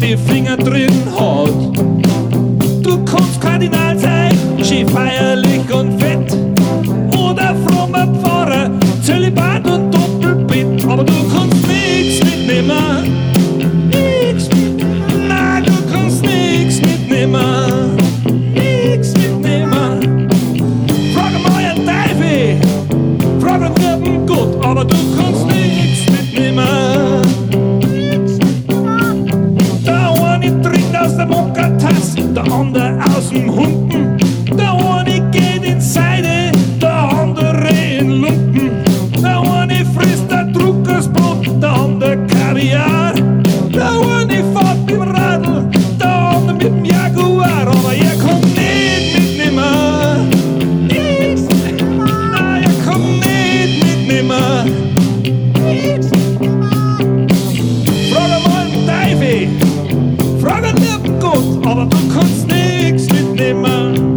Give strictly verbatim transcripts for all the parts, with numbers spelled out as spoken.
die Finger drin hat. Du kannst Kardinal sein, schön feierlich und fett, oder frommer Pfarrer, Zölibat und Doppelbett, aber du kannst nix mitnehmen. Nix mitnehmen. Nein, du kannst nix mitnehmen. Nix mitnehmen. Frag einmal einen Teufel, frag einen lieben Gott, aber du kannst nix mitnehmen. Der eine trinkt aus der Mokka-Tasse, der andere aus dem Humpen. Der eine geht in Seide, der andere in Lumpen. Der eine frisst ein Druckersbrot, der andere Kaviar. Der eine fährt mit dem Radl, der andere mit dem Jaguar. Aber er kommt nicht mitnehmen. Nix mitnehmen. Nein, er kommt nicht mitnehmen. Nix mitnehmen. Frag einmal einen Teufel, frag einen lieben Gott, aber du kannst nix mitnehmen.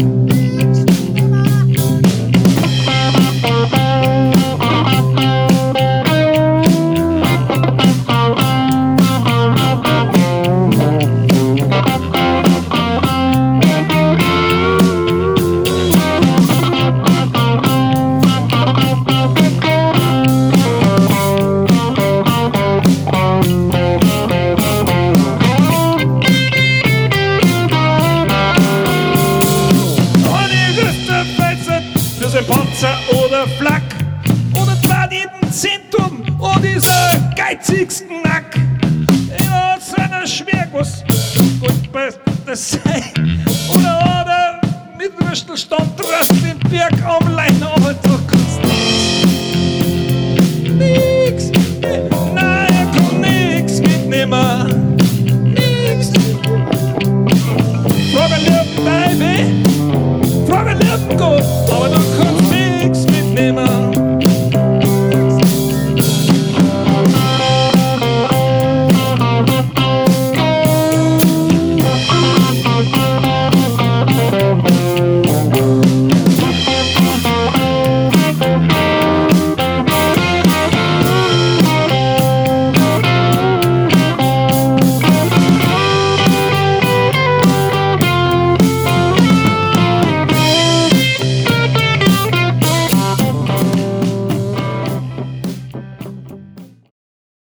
Panzer oder Flak oder zwar jeden Zentrum und dieser geizigsten Nack. Er hat seiner Schwerguss, gut bei das sein. Oder oder mit Würstelstand rast den Berg am Lein, aber